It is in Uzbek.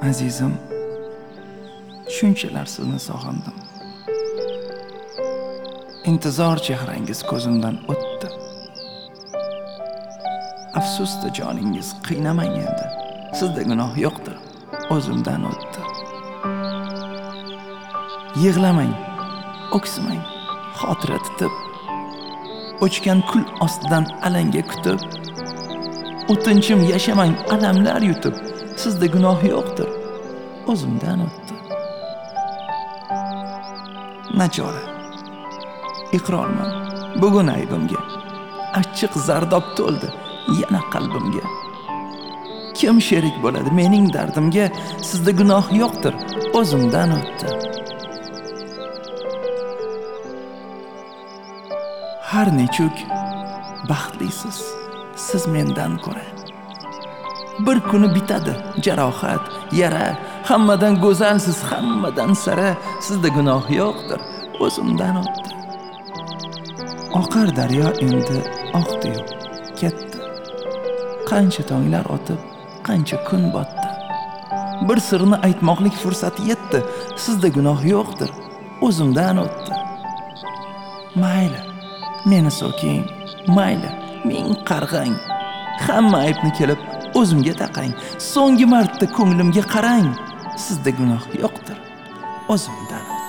Azizim, shunchalar sizni sog'indim. Intizor chehrangiz ko'zimdan o'tdi. Afsusda joningiz qiynamang endi. Sizda gunoh yo'qdir, o'zimdan o'tdi. Yig'lamang, o'ksimang, xotira tutib, o'chgan kul ostidan alanga kutib, o'tinchim yashamang alamlar yutib, sizda gunoh yo'qdir, o'zimdan o'tdi. Nachora, iqrorman bugun aybimga, achchiq zardob to'ldi yana qalbimga. Kim sherik bo'ladi mening dardimga, sizda gunoh yo'qdir, o'zimdan o'tdi. Har nechuk baxtlisiz siz mendan ko'ra. Bir kuni bitadi jarohat, yara, hammadan go'zalsiz, hammadan sara, sizda gunoh yo'qdir, o'zimdan o'tdi. Oqar daryo endi oqdi yo'q, ketdi. Qancha tonglar o'tib, qancha kun botdi. Bir sirni aytmoqlik fursati yetdi, sizda gunoh yo'qdir, o'zimdan o'tdi. Mayli, meni so'king, mayli, ming qarg'ang. Hamma aybni kelib o'zimga taqang. So'nggi marta ko'nglimga qarang. Sizda gunoh yo'qdir, o'zimdan.